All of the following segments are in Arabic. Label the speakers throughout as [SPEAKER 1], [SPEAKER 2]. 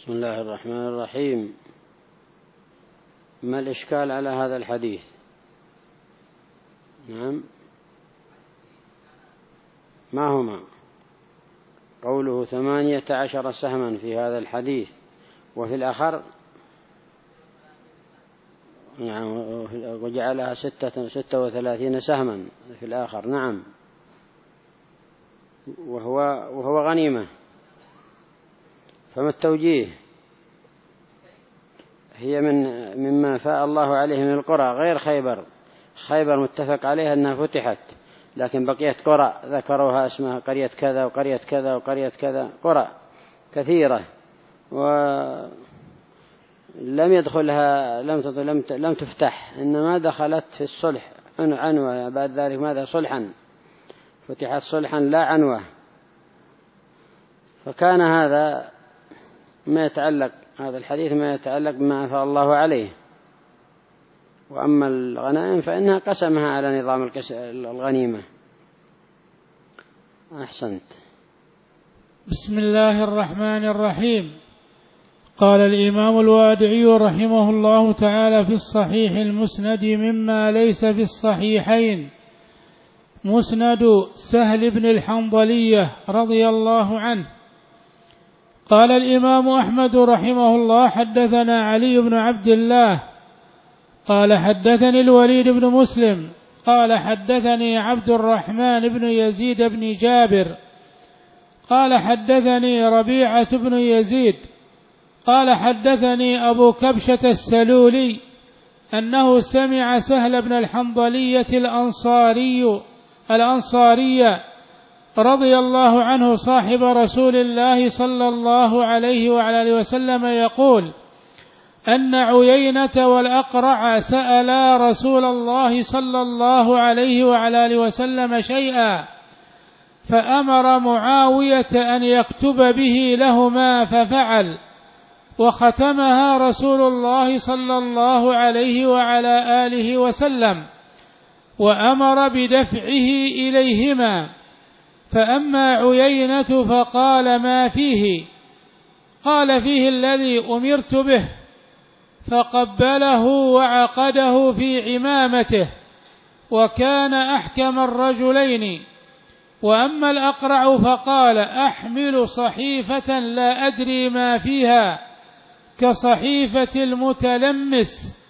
[SPEAKER 1] بسم الله الرحمن الرحيم. ما الإشكال على هذا الحديث؟ نعم، ما هما؟ قوله 18 سهما في هذا الحديث، وفي الآخر يعني وجعلها 36 سهما في الآخر. نعم، وهو غنيمة. فما التوجيه؟ هي مما فاء الله عليه من القرى غير خيبر. خيبر متفق عليها أنها فتحت، لكن بقيت قرى ذكروها اسمها قرية كذا وقرية كذا وقرية كذا، قرى كثيرة ولم يدخلها لم تفتح، إنما دخلت في الصلح عنوة بعد ذلك. ماذا؟ صلحا، فتحت صلحا لا عنوة. فكان هذا ما يتعلق، هذا الحديث ما يتعلق بما أفاء الله عليه. وأما الغنائم فإنها قسمها على نظام الغنيمة. أحسنت.
[SPEAKER 2] بسم الله الرحمن الرحيم. قال الإمام الوادعي رحمه الله تعالى في الصحيح المسند مما ليس في الصحيحين مسند سهل بن الحنظلية رضي الله عنه. قال الإمام أحمد رحمه الله حدثنا علي بن عبد الله قال حدثني الوليد بن مسلم قال حدثني عبد الرحمن بن يزيد بن جابر قال حدثني ربيعة بن يزيد قال حدثني أبو كبشة السلولي أنه سمع سهل بن الحنظلية الأنصاري رضي الله عنه صاحب رسول الله صلى الله عليه وعلى آله وسلم يقول أن عيينة والأقرع سألا رسول الله صلى الله عليه وعلى آله وسلم شيئا فأمر معاوية أن يكتب به لهما ففعل، وختمها رسول الله صلى الله عليه وعلى آله وسلم وأمر بدفعه إليهما. فأما عيينة فقال ما فيه؟ قال فيه الذي أمرت به، فقبله وعقده في عمامته، وكان أحكم الرجلين. وأما الأقرع فقال أحمل صحيفة لا أدري ما فيها كصحيفة المتلمس.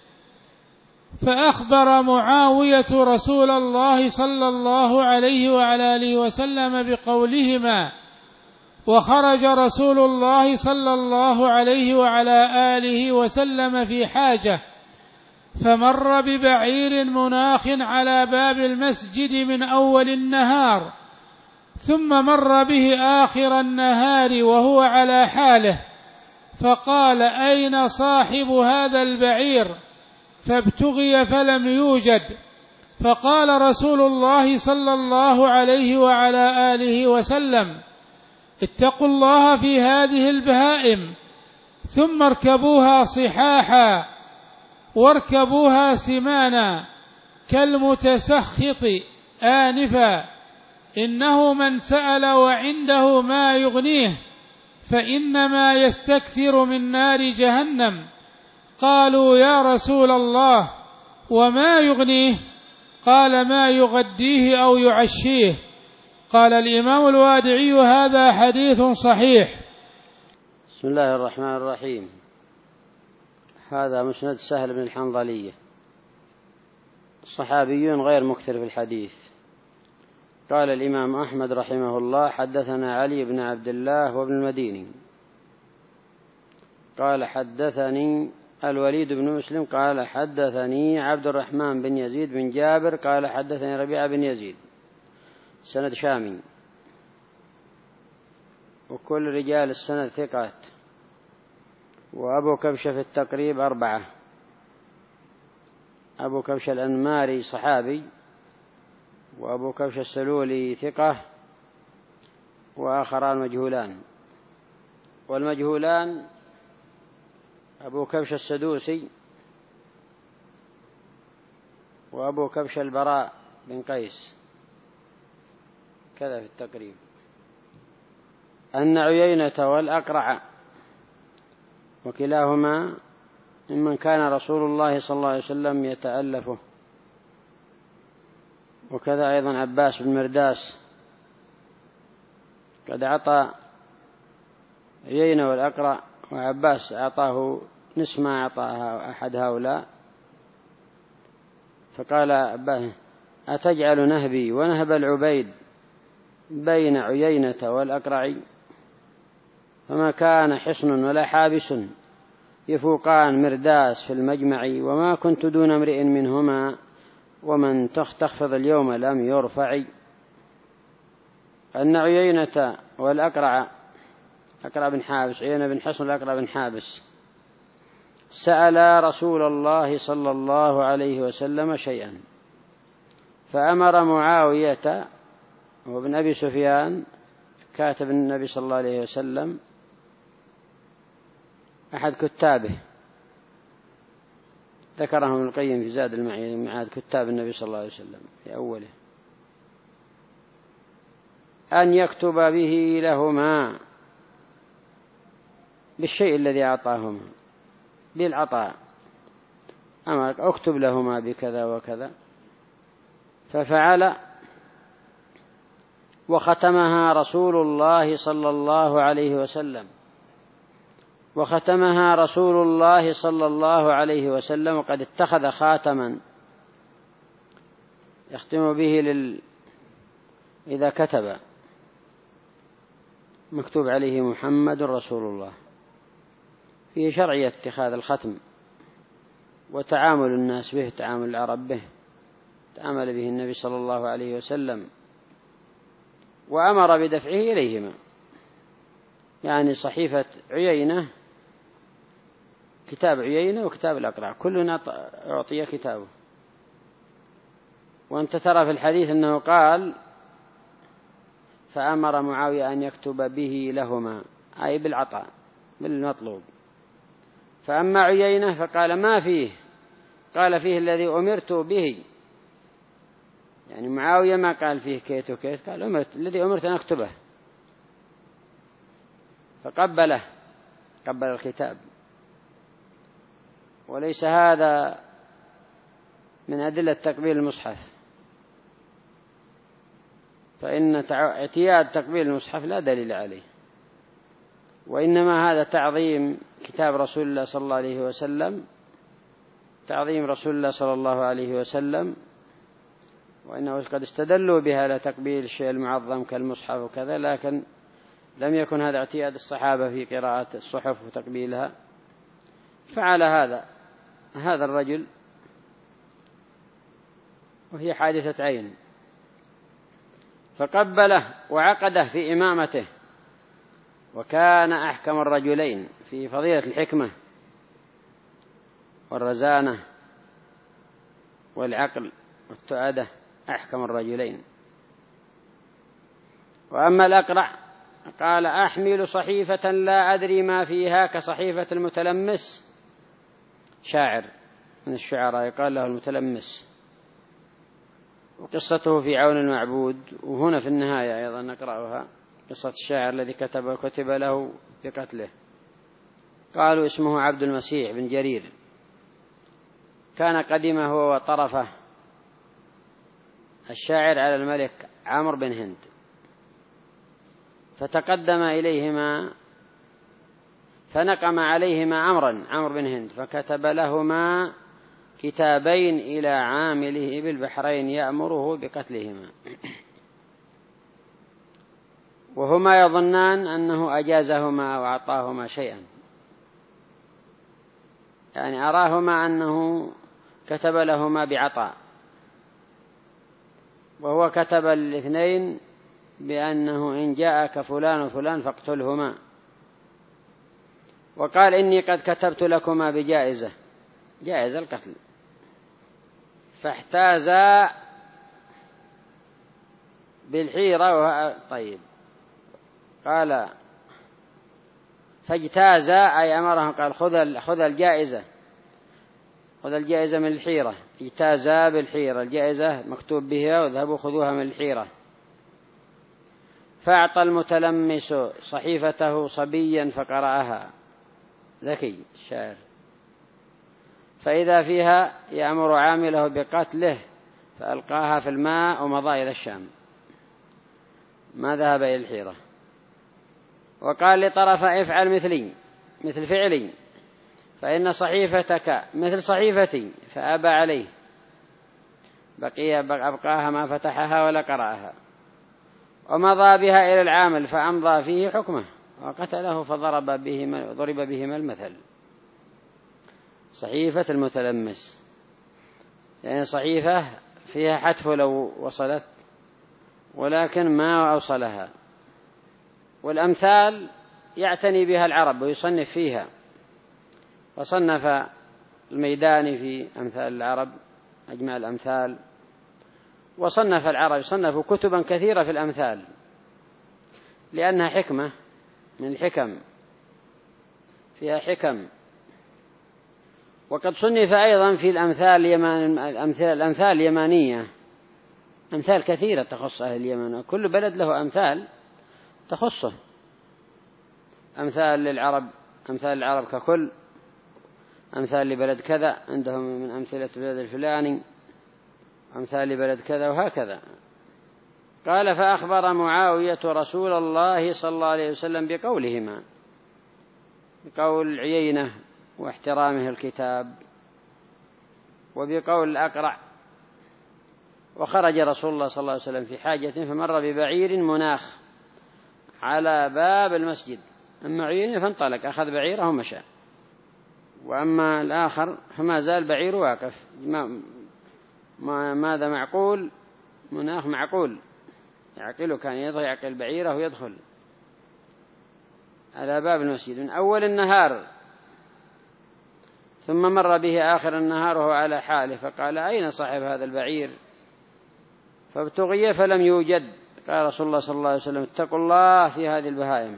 [SPEAKER 2] فأخبر معاوية رسول الله صلى الله عليه وعلى آله وسلم بقولهما، وخرج رسول الله صلى الله عليه وعلى آله وسلم في حاجة، فمر ببعير مناخ على باب المسجد من أول النهار، ثم مر به آخر النهار وهو على حاله، فقال أين صاحب هذا البعير؟ فابتغي فلم يوجد. فقال رسول الله صلى الله عليه وعلى آله وسلم اتقوا الله في هذه البهائم، ثم اركبوها صحاحا واركبوها سمانا كالمتسخط آنفا، إنه من سأل وعنده ما يغنيه فإنما يستكثر من نار جهنم. قالوا يا رسول الله وما يغنيه؟ قال ما يغديه أو يعشيه. قال الإمام الوادعي هذا حديث صحيح.
[SPEAKER 1] بسم الله الرحمن الرحيم. هذا مسند سهل بن الحنظلية، صحابي غير مكثر في الحديث. قال الإمام أحمد رحمه الله حدثنا علي بن عبد الله وابن المديني قال حدثني الوليد بن مسلم قال حدثني عبد الرحمن بن يزيد بن جابر قال حدثني ربيعة بن يزيد، سند شامي، وكل رجال السند ثقات. وأبو كبشة في التقريب 4، أبو كبشة الأنماري صحابي، وأبو كبشة السلولي ثقة، وآخران مجهولان. والمجهولان أبو كبشة السدوسي وأبو كبشة البراء بن قيس، كذا في التقريب. أن عيينة والأقرع وكلاهما ممن كان رسول الله صلى الله عليه وسلم يتألفه. وكذا أيضا عباس بن مرداس قد أعطى عيينة والأقرع، وعباس أعطاه نصف ما أعطاها أحد هؤلاء، فقال عباس: أتجعل نهبي ونهب العبيد بين عيينة والأقرع؟ فما كان حصن ولا حابس يفوقان مرداس في المجمع، وما كنت دون امرئ منهما، ومن تخفض اليوم لم يرفع. أن عيينة والأقرع، أقرع بن حابس، عيينة بن حصن الأقرع بن حابس، سأل رسول الله صلى الله عليه وسلم شيئا، فأمر معاوية وابن أبي سفيان كاتب النبي صلى الله عليه وسلم أحد كتابه، ذكرهم ابن القيم في زاد المعاد، كتاب النبي صلى الله عليه وسلم في أوله، أن يكتب به لهما بالشيء الذي أعطاهما، بالعطاء، أما أكتب لهما بكذا وكذا. ففعل، وختمها رسول الله صلى الله عليه وسلم، وختمها رسول الله صلى الله عليه وسلم، وقد اتخذ خاتما يختم به إذا كتب مكتوب عليه محمد رسول الله، فيه شرعية اتخاذ الختم وتعامل الناس به، تعامل العرب به، تعامل به النبي صلى الله عليه وسلم، وأمر بدفعه إليهما. يعني صحيفة عيينة، كتاب عيينة وكتاب الأقرع، كلنا أعطي كتابه. وأنت ترى في الحديث أنه قال: فأمر معاوية أن يكتب به لهما، أي بالعطاء بالمطلوب. فأما عيينة فقال: ما فيه، قال: فيه الذي أمرت به. يعني معاوية ما قال فيه كيت وكيت، قال: الذي أمرت أن أكتبه، فقبله، قبل الكتاب. وليس هذا من أدلة تقبيل المصحف، فإن اعتياد تقبيل المصحف لا دليل عليه، وإنما هذا تعظيم كتاب رسول الله صلى الله عليه وسلم، تعظيم رسول الله صلى الله عليه وسلم، وإنه قد استدلوا بها لتقبيل الشيء المعظم كالمصحف وكذا، لكن لم يكن هذا اعتياد الصحابة في قراءة الصحف وتقبيلها. فعل هذا الرجل، وهي حادثة عين، فقبله وعقده في إمامته، وكان أحكم الرجلين في فضيلة الحكمة والرزانة والعقل والتؤدة، أحكم الرجلين. وأما الأقرع قال: أحمل صحيفة لا أدري ما فيها كصحيفة المتلمس، شاعر من الشعراء يقال له المتلمس، وقصته في عون المعبود. وهنا في النهاية أيضا نقرأها، قصة الشاعر الذي كتب له بقتله. قالوا: اسمه عبد المسيح بن جرير، كان قدم هو وطرفه الشاعر على الملك عمرو بن هند، فتقدم إليهما فنقم عليهما عمرو بن هند، فكتب لهما كتابين إلى عامله بالبحرين يأمره بقتلهما، وهما يظنان أنه أجازهما وأعطاهما شيئا، يعني أراهما أنه كتب لهما بعطاء، وهو كتب الاثنين بأنه إن جاءك فلان وفلان فاقتلهما، وقال: إني قد كتبت لكما بجائزة، جائزة القتل. فاحتازا بالحيرة طيب، قال: فاجتازا أي أمرهم، قال: خذ الجائزة، خذ الجائزة من الحيرة. اجتازا بالحيرة، الجائزة مكتوب بها، واذهبوا خذوها من الحيرة. فأعطى المتلمس صحيفته صبيا فقرأها، ذكي الشاعر. فإذا فيها يأمر عامله بقتله فألقاها في الماء ومضى إلى الشام، ما ذهب إلى الحيرة. وقال لطرف افعل مثلي مثل فعلي فإن صحيفتك مثل صحيفتي، فأبى عليه، أبقاها ما فتحها ولا قرأها، ومضى بها إلى العامل فأمضى فيه حكمه وقتله، فضرب بهما المثل. صحيفة المتلمس يعني صحيفة فيها حتف لو وصلت ولكن ما أوصلها. والأمثال يعتني بها العرب ويصنف فيها، وصنف الميداني في أمثال العرب أجمع الأمثال، وصنف العرب صنفوا كتبا كثيرة في الأمثال لأنها حكمة من الحكم، فيها حكم. وقد صنف أيضا في الأمثال اليمانية أمثال كثيرة تخص أهل اليمن، كل بلد له أمثال تخصه، أمثال للعرب، أمثال العرب ككل، أمثال لبلد كذا عندهم من أمثلة البلد الفلاني، أمثال لبلد كذا، وهكذا. قال فأخبر معاوية رسول الله صلى الله عليه وسلم بقولهما، بقول عيينة واحترامه الكتاب، وبقول الأقرع. وخرج رسول الله صلى الله عليه وسلم في حاجة فمر ببعير مناخ على باب المسجد، أما عيينة فانطلق أخذ بعيره ومشى، وأما الآخر فما زال بعير واقف. ماذا معقول؟ مناخ معقول يعقله، كان يعقل بعيره ويدخل على باب المسجد من أول النهار، ثم مر به آخر النهار وهو على حاله، فقال أين صاحب هذا البعير؟ فابتغي فلم يوجد. قال رسول الله صلى الله عليه وسلم اتقوا الله في هذه البهائم،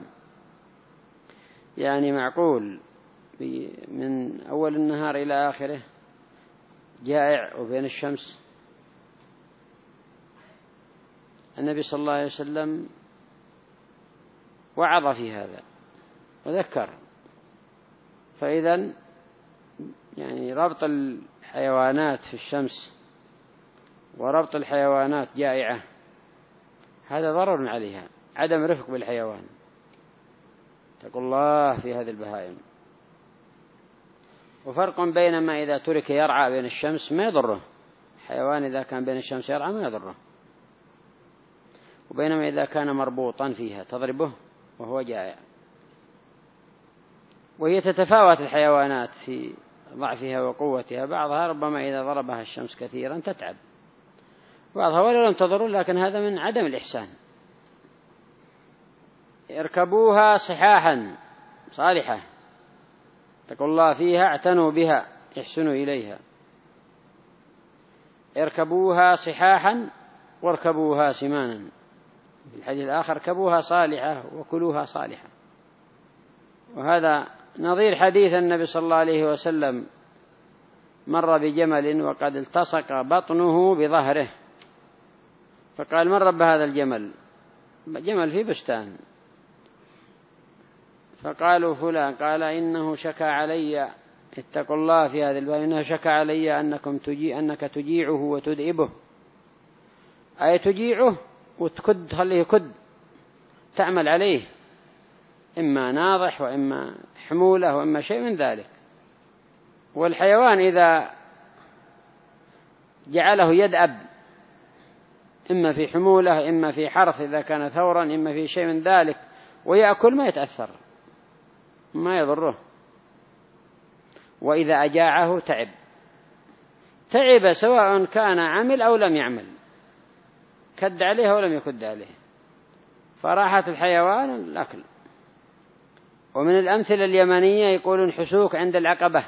[SPEAKER 1] يعني معقول من أول النهار إلى آخره جائع وبين الشمس. النبي صلى الله عليه وسلم وعظ في هذا وذكر. فإذا يعني ربط الحيوانات في الشمس وربط الحيوانات جائعة هذا ضرر عليها، عدم رفق بالحيوان. اتقوا الله في هذه البهائم. وفرق بينما إذا ترك يرعى بين الشمس ما يضره، حيوان إذا كان بين الشمس يرعى ما يضره، وبينما إذا كان مربوطا فيها تضربه وهو جائع. وهي تتفاوت الحيوانات في ضعفها وقوتها، بعضها ربما إذا ضربها الشمس كثيرا تتعب، بعضها ولو لم تضر، لكن هذا من عدم الإحسان. اركبوها صحاحا صالحة، اتقوا الله فيها، اعتنوا بها، احسنوا إليها. اركبوها صحاحا واركبوها سمانا، في الحديث الآخر اركبوها صالحة وكلوها صالحة. وهذا نظير حديث النبي صلى الله عليه وسلم مر بجمل وقد التصق بطنه بظهره، فقال من رب هذا الجمل؟ جمل في بستان. فقالوا فلان، قال إنه شكى علي، اتقوا الله في هذا الباب، إنه شكى علي أنك تجيعه وتدئبه، أي تجيعه وتكد، خليه كد، تعمل عليه، إما ناضح وإما حمولة وإما شيء من ذلك. والحيوان إذا جعله يدأب، إما في حمولة إما في حرث إذا كان ثورا إما في شيء من ذلك، ويأكل ما يتأثر ما يضره. وإذا أجاعه تعب سواء كان عمل أو لم يعمل، كد عليه أو لم يكد عليه. فراحة الحيوان الأكل. ومن الأمثلة اليمنية يقولون حسوك عند العقبة،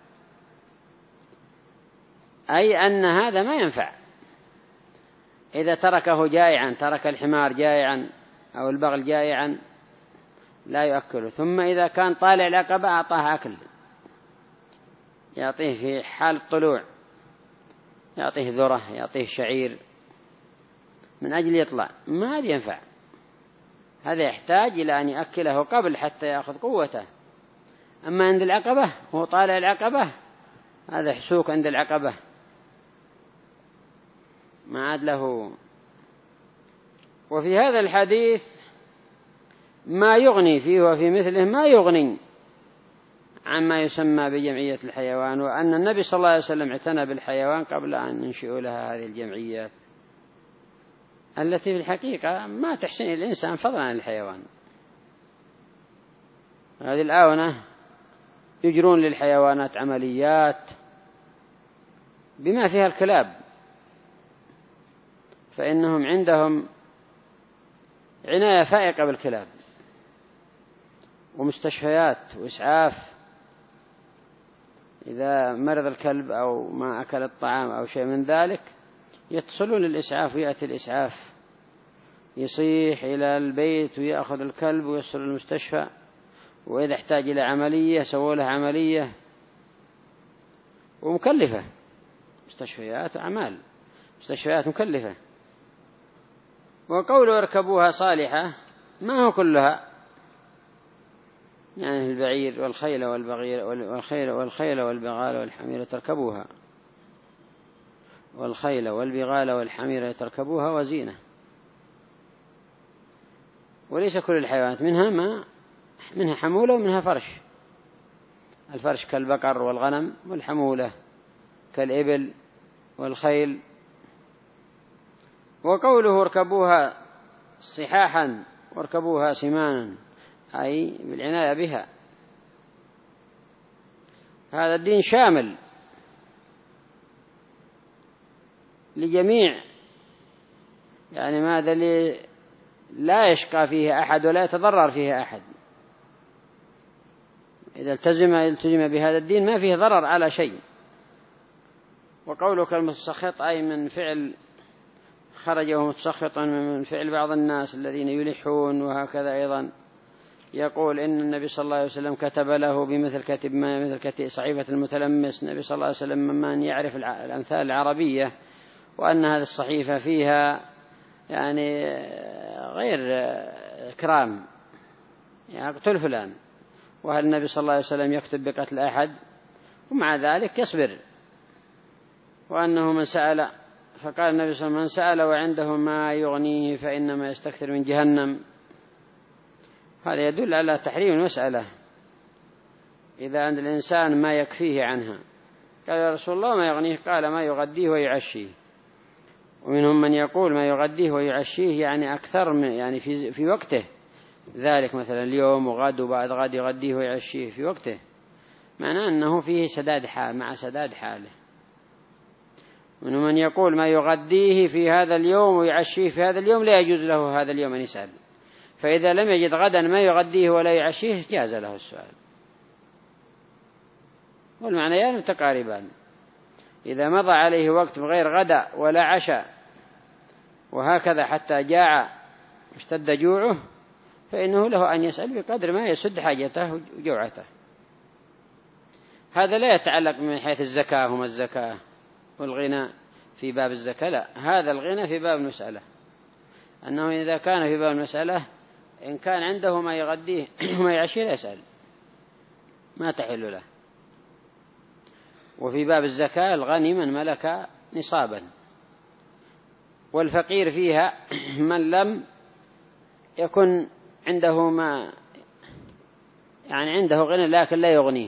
[SPEAKER 1] أي أن هذا ما ينفع. إذا تركه جائعا، ترك الحمار جائعا أو البغل جائعا لا يؤكله، ثم إذا كان طالع العقبة أعطاه أكل، يعطيه في حال الطلوع، يعطيه ذرة، يعطيه شعير من أجل يطلع، ما هذا ينفع. هذا يحتاج إلى أن يأكله قبل حتى يأخذ قوته. أما عند العقبة هو طالع العقبة هذا حسوك عند العقبة ما عاد له. وفي هذا الحديث ما يغني فيه وفي مثله ما يغني عما يسمى بجمعية الحيوان، وأن النبي صلى الله عليه وسلم اعتنى بالحيوان قبل أن ننشئ لها هذه الجمعيات التي في الحقيقة ما تحسن الإنسان فضلا عن الحيوان. هذه الآونة يجرون للحيوانات عمليات بما فيها الكلاب، فإنهم عندهم عناية فائقة بالكلاب، ومستشفيات وإسعاف إذا مرض الكلب أو ما أكل الطعام أو شيء من ذلك يتصلون للإسعاف ويأتي الإسعاف يصيح إلى البيت ويأخذ الكلب ويصل للمستشفى، وإذا احتاج إلى عملية سووا له عملية، ومكلفة مستشفيات أعمال مستشفيات مكلفة. وقوله اركبوها صالحة ما هو كلها، يعني البعير والخيل والبغال والحمير تركبوها، والخيل والبغال والحمير تركبوها وزينة. وليس كل الحيوانات، منها حمولة ومنها فرش. الفرش كالبقر والغنم، والحمولة كالإبل والخيل. وقوله اركبوها صحاحا واركبوها سمانا أي بالعناية بها. هذا الدين شامل لجميع، يعني ماذا لا يشقى فيه أحد ولا يتضرر فيه أحد. إذا التزم بهذا الدين ما فيه ضرر على شيء. وقولك المتسخط أي من فعل خرج وهو متسخط من فعل بعض الناس الذين يلحون. وهكذا أيضا يقول إن النبي صلى الله عليه وسلم كتب له بمثل كتب صحيفة المتلمس. النبي صلى الله عليه وسلم ممن يعرف الأمثال العربية، وأن هذه الصحيفة فيها يعني غير إكرام، يعني اقتل فلان، وهل النبي صلى الله عليه وسلم يكتب بقتل أحد؟ ومع ذلك يصبر. وأنه من سأل، فقال النبي صلى الله عليه وسلم من سأل وعنده ما يغنيه فإنما يستكثر من جهنم. هذا يدل على تحريم المسألة إذا عند الإنسان ما يكفيه عنها. قال يا رسول الله ما يغنيه؟ قال ما يغديه ويعشيه. ومنهم من يقول ما يغديه ويعشيه يعني أكثر من، يعني في وقته ذلك، مثلا اليوم وغد وبعد غد يغديه ويعشيه في وقته، معناه أنه فيه سداد حال مع سداد حاله. ومنهم من يقول ما يغديه في هذا اليوم ويعشيه في هذا اليوم لا يجوز له هذا اليوم أن يسأل، فإذا لم يجد غدا ما يغديه ولا يعشيه جاز له السؤال. والمعنيان متقاربان. إذا مضى عليه وقت بغير غدا ولا عشاء وهكذا حتى جاع واشتد جوعه فإنه له أن يسأل بقدر ما يسد حاجته وجوعته. هذا لا يتعلق من حيث الزكاة وما الزكاة والغنى في باب الزكاة، لا، هذا الغنى في باب المسألة، أنه إذا كان في باب المسألة إن كان عنده ما يغديه وما يعشيه لا يسأل، ما تحل له. وفي باب الزكاة الغني من ملك نصابا، والفقير فيها من لم يكن عنده ما، يعني عنده غنى لكن لا يغنيه،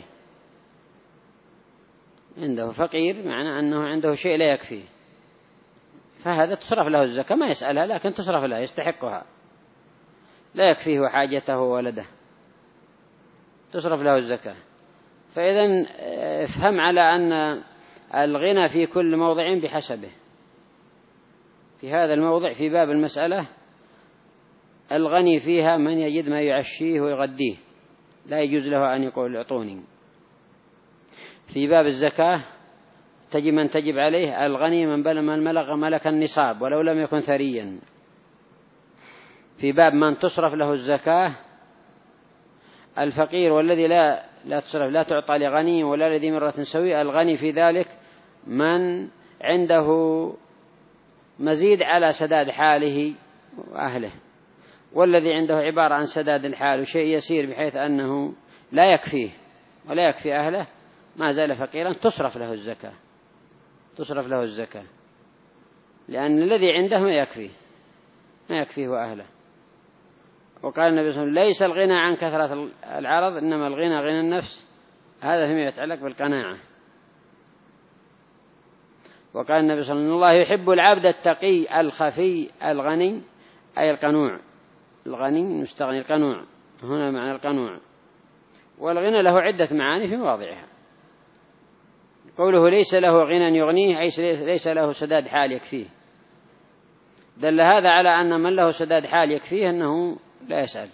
[SPEAKER 1] عنده فقير معنى أنه عنده شيء لا يكفيه، فهذا تصرف له الزكاة، ما يسألها لكن تصرف له، يستحقها، لا يكفيه حاجته وولده، تصرف له الزكاة. فإذا افهم على أن الغنى في كل موضع بحسبه. في هذا الموضع في باب المسألة الغني فيها من يجد ما يعشيه ويغديه، لا يجوز له أن يقول اعطوني. في باب الزكاة من تجب عليه الغني من ملك النصاب ولو لم يكن ثريا. في باب من تصرف له الزكاة الفقير والذي لا تصرف، لا تعطى لغني ولا لذي مرة سوي. الغني في ذلك من عنده مزيد على سداد حاله وأهله، والذي عنده عبارة عن سداد الحال وشيء يسير بحيث أنه لا يكفيه ولا يكفي أهله ما زال فقيرا تصرف له الزكاة لأن الذي عنده ما يكفيه وأهله. وقال النبي صلى الله عليه وسلم ليس الغنى عن كثرة العرض إنما الغنى غنى النفس، هذا فيما يتعلق بالقناعة. وقال النبي صلى الله عليه وسلم الله يحب العبد التقي الخفي الغني، أي القنوع، الغني مستغني، القنوع هنا معنى القنوع. والغنى له عدة معاني في مواضعها. قوله ليس له غنى يغنيه أي ليس له سداد حال يكفيه، دل هذا على أن من له سداد حال يكفيه أنه لا يسأل،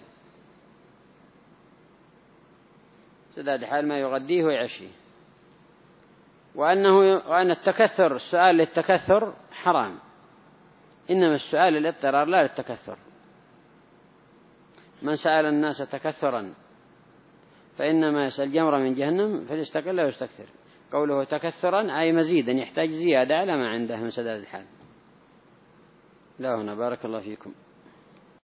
[SPEAKER 1] سداد حال ما يغديه ويعشيه. وأن التكثر، السؤال للتكثر حرام، إنما السؤال للاضطرار لا للتكثر. من سأل الناس تكثرا فإنما يسأل جمرة من جهنم فليستقل ويستكثر. قوله تكثرا أي مزيدا، يحتاج زيادة على ما عنده من سداد الحال. لا هنا بارك الله فيكم.